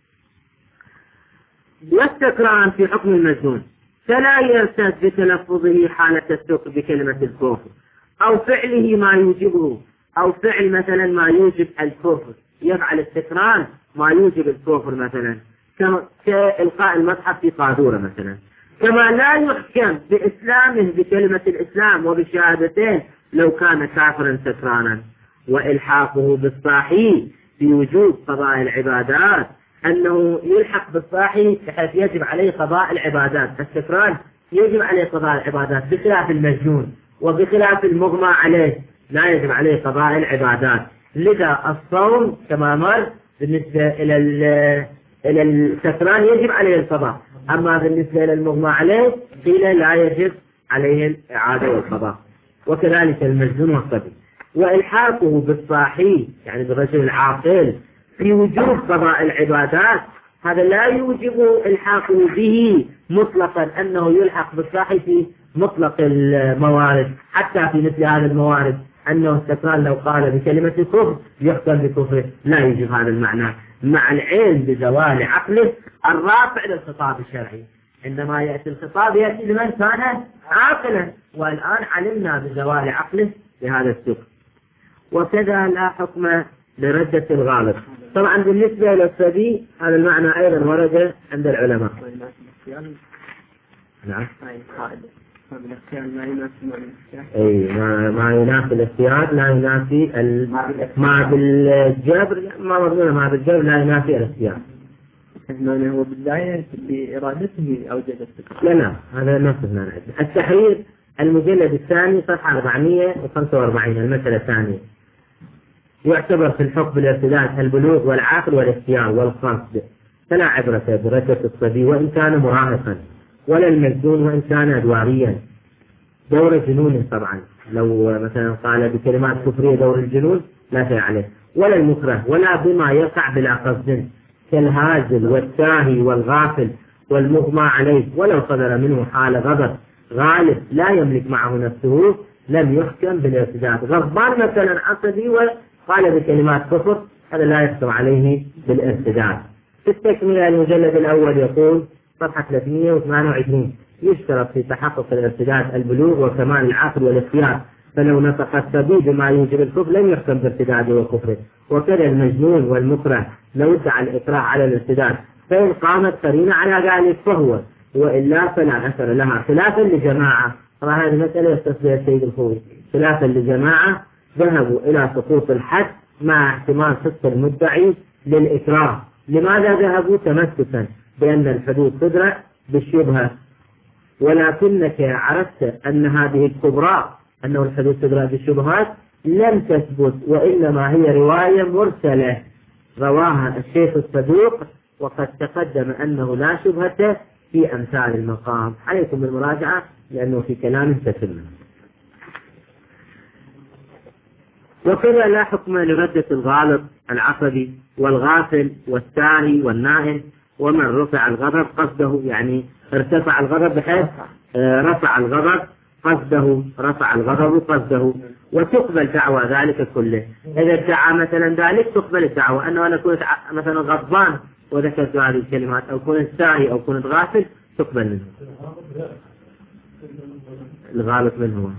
والسكران في حكم المجنون فلا يرتد بتلفظه حالة السكر بكلمة الكفر أو فعله ما يوجبه، أو فعل مثلا ما يوجب الكفر، يفعل السكران ما يوجب الكفر مثلا كإلقاء المصحف في قاذورة مثلا. كما لا يحكم بإسلامه بكلمة الإسلام وبشهادتين لو كان كافرا سكرانا. وإلحاقه بالصاحي في وجوب قضاء العبادات، أنه يلحق بالصاحي بحيث يجب عليه قضاء العبادات. السكران يجب عليه قضاء العبادات بخلاف المجنون، وبخلاف المغمى عليه لا يجب عليه قضاء العبادات. لذا الصوم كما مر بالنسبة إلى إلى السكران يجب عليه القضاء، أما بالنسبة إلى المغمى عليه قيل لا يجب عليه الإعادة والقضاء. وكذلك المجنون والصبي. وإلحاقه بالصاحي يعني بالرجل العاقل في وجوب قضاء العبادات، هذا لا يوجب إلحاقه به مطلقا، أنه يلحق بالصاحي في مطلق الموارد، حتى في مثل هذا الموارد أنه السكران لو قال بكلمة الكفر يحكم بكفره، لا يوجب هذا المعنى، مع العلم بزوال عقله الرافع للخطاب الشرعي. عندما يأتي الخطاب يأتي لمن كان عاقلا، والآن علمنا بزوال عقله بهذا السكر. وكذا لا حكم لردة الغالب. طبعا بالنسبة للصبي هذا المعنى أيضا ورد عند العلماء. نعم. أي ما ما ينافي الاختيار لا ينافي ال... ما بالجبر ما مضمون ما بالجبر لا ينافي الاختيار. يعني هو بالبداية بإرادته أوجد السكر. لا لا هذا نفس هنا. التحرير المجلد الثاني صفحة أربعمائة وخمسة وأربعين المسألة الثانية. يعتبر في الحكم بالارتداد البلوغ والعقل والاختيار والقصد، فلا عبرة بردة الصبي وإن كان مراهقا، ولا المجنون وإن كان أدواريا. دور جنون طبعا لو مثلا قال بكلمات كفرية دور الجنون لا شيء عليه، ولا المكره، ولا بما يقع بلا قصد كالهازل والساهي والغافل والمغمى عليه، ولو صدر منه حال غضب غالب لا يملك معه نفسه لم يحكم بالارتداد. غضبان مثلا عصبي وقال بكلمات كفر هذا لا يحكم عليه بالارتداد. في التكملة المجلد الأول يقول صفحة ثلاثمائة وثمانية وعشرين يشترط في تحقق الارتداد البلوغ وكمال العقل والاختيار، فلو نطق الصبي بما يوجب الكفر لم يحكم بارتداده وكفره. وكذا المجنون والمكره لو ادعى الإكراه على الارتداد فإن قامت قرينة على ذلك فهو، وإلا فلا أثر لها. خلافا لجماعة، طبعا هذه المسألة يستصلها السيد الخوي، خلافا لجماعة ذهبوا إلى سقوط الحد مع احتمال صدق المدعي للإكراه. لماذا ذهبوا؟ تمسكا بأن الحدود تدرع بالشبهة، ولكنك عرفت أن هذه الكبرى أنه الحدود تدرع بالشبهات لم تثبت، وإنما هي رواية مرسلة رواها الشيخ الصدوق، وقد تقدم أنه لا شبهة في أمثال المقام. عليكم بالمراجعة لأنه في كلام تتم. وكذا لا حكم لردة الغالط العصبي والغافل والساهي والنائم، ومن رفع الغضب قصده، يعني ارتفع الغضب بحيث رفع الغضب قصده، رفع الغضب قصده، وتقبل دعوى ذلك كله. إذا ادعى مثلا ذلك تقبل الدعوى أنه أنا كنت مثلا غضبان وذكرت هذه الكلمات، أو كنت ساهي أو كنت غافل تقبل منه. الغالط من هو؟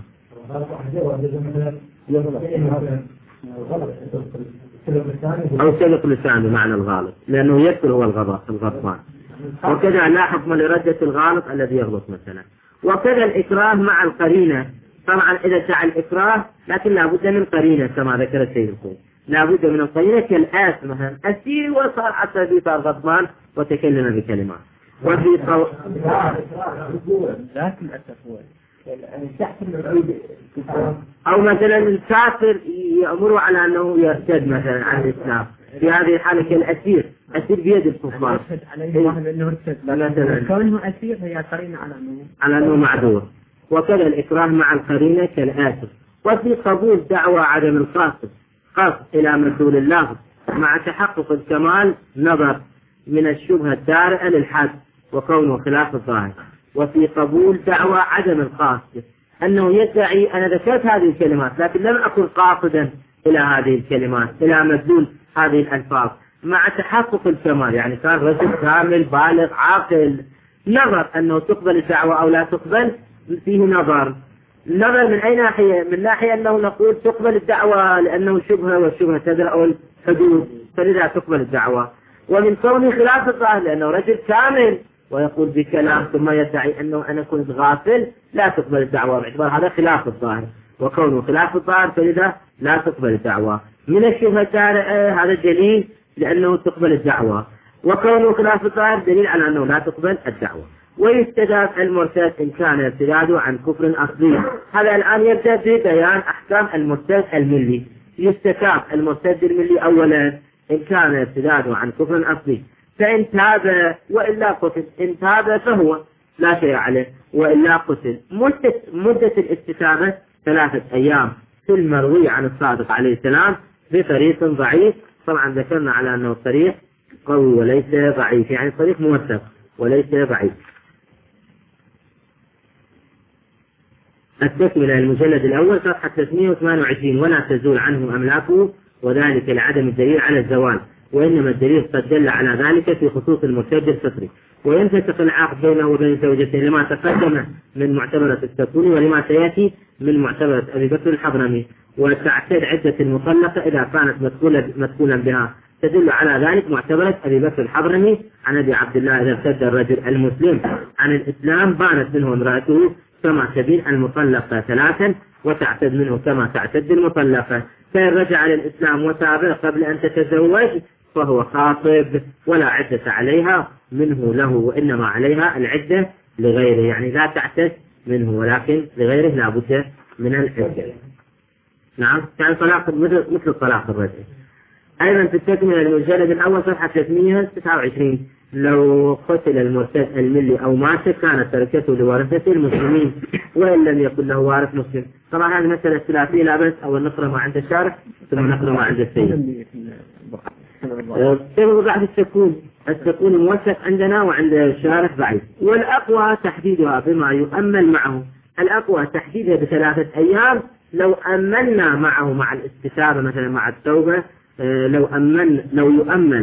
أو سلق لسان بمعنى الغالط، لأنه يذكر هو الغضبان. وكذا لا حكم لردة الغالط الذي يغلط مثلا. وكذا الإكراه مع القرينة. طبعا إذا ادعى الإكراه لكن لا بد من قرينة كما ذكر السيد الخوي، لا بد من القرينة كالآس مثلا أسير وصار عصبي صار غضبان وتكلم بكلمات. وفي قو... أو مثلا الكافر يأمر على أنه يرتد مثلا عن الإسلام، في هذه الحالة كالأسير، أسير بيد الكفار عليه واحد أنه ارتد، مثلا كونه أسير هي قرينة على أنه على أنه معذور. وكذا الإكراه مع القرينة كالآتي. وفي قبول دعوى عدم القاصد قصد إلى مدلول اللفظ مع تحقق الكمال نظر من الشبهة الدارئة للحد وكونه خلاف الظاهر. وفي قبول دعوى عدم القاصد أنه يدعي أنا ذكرت هذه الكلمات لكن لم أكن قاصدا إلى هذه الكلمات إلى مدلول هذه الألفاظ مع تحقق الكمال، يعني كان رجل كامل بالغ عاقل، نظر أنه تقبل الدعوة أو لا تقبل، فيه نظر. النظر من أي ناحية؟ من ناحية أنه نقول تقبل الدعوة لأنه شبهة والشبهة تدرأ الحدود فلذا تقبل الدعوة. ومن كونه خلاف الظاهر لأنه رجل كامل ويقول بكلام ثم يدعي أنه أنا كنت غافل لا تقبل الدعوة باعتبار هذا خلاف الظاهر، وكونه خلاف الظاهر فلذا لا تقبل الدعوة. من الشبهة الدارئة هذا دليل لأنه تقبل الدعوة، وكونه خلاف الظاهر دليل على أنه لا تقبل الدعوة. ويستدام المرتد إن كان ارتداده عن كفر أصلي. هذا الآن يبدأ ببيان أحكام المرتد الملي. يستتاب المرتد الملي أولا إن كان ارتداده عن كفر أصلي، فإن تاب وإلا قتل، إن تاب فهو لا شيء عليه وإلا قتل. مدة, مدة الاستتابة ثلاثة أيام في المروي عن الصادق عليه السلام بطريق ضعيف. طبعا ذكرنا على أنه طريق قوي وليس ضعيف، يعني طريق موثق وليس ضعيف. التكملة المجلد الأول صفحة ثلاثمئة وثمانية وعشرين. ولا تزول عنه أملاكه وذلك لعدم الدليل على الزوال، وإنما الدليل قد دل على ذلك في خصوص المرتد الفطري. وينفتق العقد بينه وبين زوجته لما تقدم من معتبرة التكوين ولما سيأتي من معتبرة أبي بكر الحضرمي. وتعتد عدة المطلقة إذا كانت مدخولا بها، تدل على ذلك معتبرة أبي بكر الحضرمي عن أبي عبد الله إذا ارتد الرجل المسلم عن الإسلام بانت منه امرأته كما تبين المطلقة ثلاثا وتعتد منه كما تعتد المطلقة. فإن رجع للإسلام وتاب قبل أن تتزوج فهو خاطب ولا عدة عليها منه له، وإنما عليها العدة لغيره، يعني لا تعتد منه ولكن لغيره لا بد من العدة. نعم، يعني طلاق مثل طلاق الرجل. أيضا في التكملة المجلد الأول صفحة ثلاثمئة وتسعة وعشرين. لو قتل المرتد الملي أو مات كانت تركته لورثته المسلمين وإن لم يكن له وارث مسلم. طبعا هذه مسألة ثلاثية لا بأس، أو نقرأ ما عند الشارح ثم نقرأ ما عند السيد. كيف بعد التكون؟ التكون موثق عندنا وعند الشارح ضعيف. والأقوى تحديدها بما يؤمل معه. الأقوى تحديدها بثلاثة أيام لو أملنا معه مع الاستتابة مثلا مع التوبة، لو أمن لو يؤمن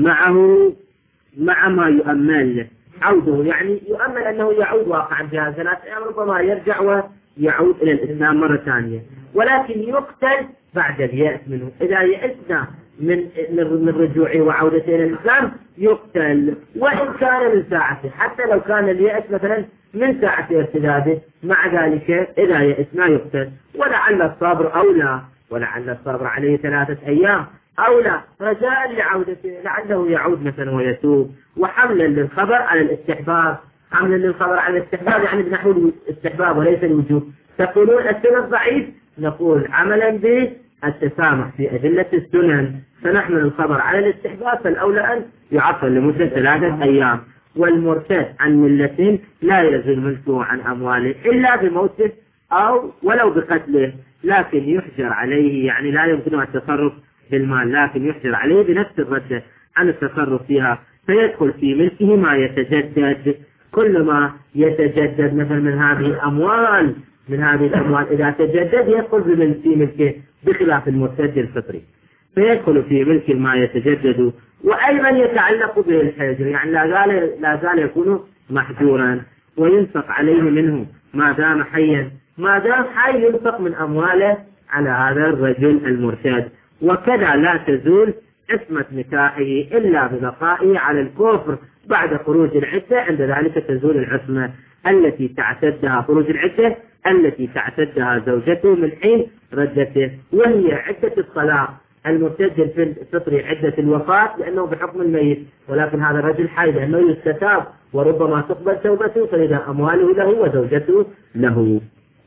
معه مع ما يؤمل عوده، يعني يؤمل أنه يعود واقعا في هذه ثلاثة أيام ربما يرجع ويعود إلى الإسلام مرة ثانية، ولكن يقتل بعد اليأس منه. إذا يأسنا من من رجوعه وعودته إلى الإسلام يقتل، وإن كان من ساعته، حتى لو كان اليأس مثلا من ساعة ارتداده، مع ذلك إذا يأسنا يقتل. ولعل الصبر أولى، ولعل الصبر عليه ثلاثة أيام أولى رجاء لعودته، لعله يعود مثلا ويتوب. وحملا للخبر على الاستحباب، حملا للخبر على الاستحباب يعني بنحو الاستحباب وليس الوجوب. تقولون السنة ضعيف، نقول عملا به التسامح في أدلة السنن، فنحمل الخبر على الاستحباب، فالأولى أن يعطل لمدة ثلاثة أيام. والمرتد عن ملة لا يزول ملكه عن أمواله إلا بموته أو ولو بقتله، لكن يحجر عليه، يعني لا يمكنه التصرف بالمال، لكن يحجر عليه بنفس الردة عن التصرف فيها، فيدخل في ملكه ما يتجدد. كل ما يتجدد مثلا من هذه الأموال من هذه الأموال إذا تجدد يدخل في ملكه، بخلاف المرتد الفطري فيدخل في ملك ما يتجدد. وأيضا يتعلق به الحجر، يعني لا زال لا زال يكون محجورا، وينفق عليه منه ما دام حيا، ما دام حي ينفق من أمواله على هذا الرجل المرتد. وكذا لا تزول عصمة نكاحه إلا ببقائه على الكفر بعد خروج العدة، عند ذلك تزول العصمة التي تعتدها خروج العدة التي تعتدها زوجته من حين ردته، وهي عدة الطلاق. المرتد في الفطري عدة الوفاة لأنه بحكم الميت، ولكن هذا الرجل حي لأنه يستتاب وربما تقبل توبته، فإذا أمواله له وزوجته له.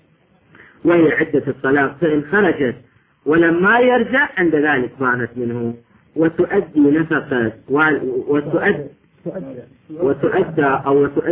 وهي عدة الطلاق فإن خرجت ولما يرجع عند ذلك بانت منه. وتؤدي نفقة وتؤدى وتؤدى أو وتؤدى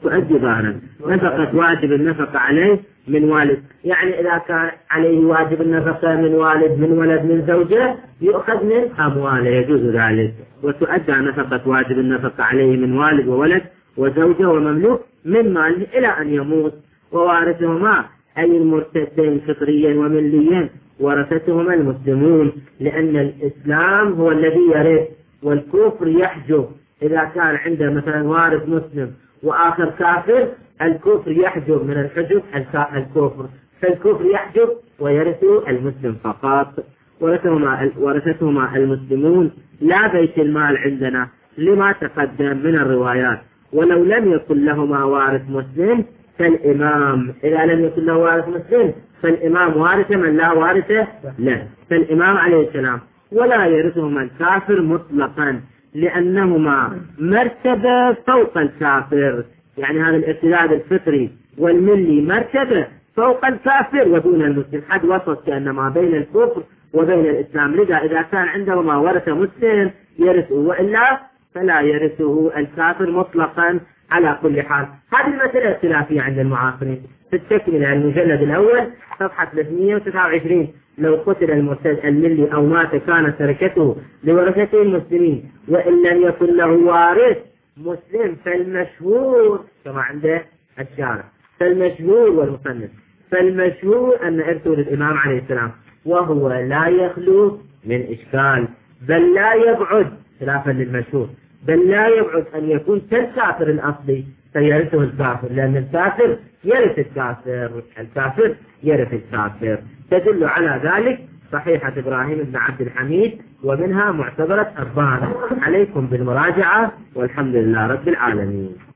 تؤدي ظاهرا. نفقة واجب النفقة عليه من والد، يعني إذا كان عليه واجب النفقة من والد من ولد من زوجة يؤخذ من أمواله يجوز ذلك، وتؤدى نفقة واجب النفقة عليه من والد وولد وزوجة ومملوك من ماله إلى أن يموت. ووارثهما أي المرتدين فطريا ومليا ورثتهما المسلمون، لأن الإسلام هو الذي يرث والكفر يحجب. إذا كان عنده مثلا وارث مسلم وآخر كافر الكفر يحجب من الحجب الكفر، فالكفر يحجب ويرث المسلم فقط. ورثهما ورثتهما المسلمون لا بيت المال عندنا لما تقدم من الروايات. ولو لم يكن لهما وارث مسلم فالإمام، إذا لم يكن له وارث مسلم فالإمام وارث من لا وارث له، فالإمام عليه السلام. ولا يرثهما الكافر مطلقا لأنهما مرتبة فوق الكافر، يعني هذا الارتداد الفطري والملي مرتبة فوق الكافر ودون المسلم، حد وسط كأنما بين الكفر وبين الإسلام. لذا إذا كان عندهما ورث مسلم يرثه، وإلا فلا يرثه الكافر مطلقا على كل حال. هذه المسألة اختلافية عند المعاصرين في التكملة المجلد الأول صفحة ثلاثمئة وتسعة وعشرين. لو قتل المرتد الملي أو مات كانت تركته لورثته المسلمين، وإن لم يكن له وارث مسلم فالمشهور كما عنده الشارع، فالمشهور والمصنف، فالمشهور أن إرثه للإمام عليه السلام، وهو لا يخلو من إشكال، بل لا يبعد خلافا للمشهور، بل لا يبعد أن يكون كالكافر الأصلي فيرثه الكافر، لأن الكافر يرث الكافر، الكافر يرث الكافر. تدل على ذلك صحيحة إبراهيم بن عبد الحميد ومنها معتبرة أربان. عليكم بالمراجعة والحمد لله رب العالمين.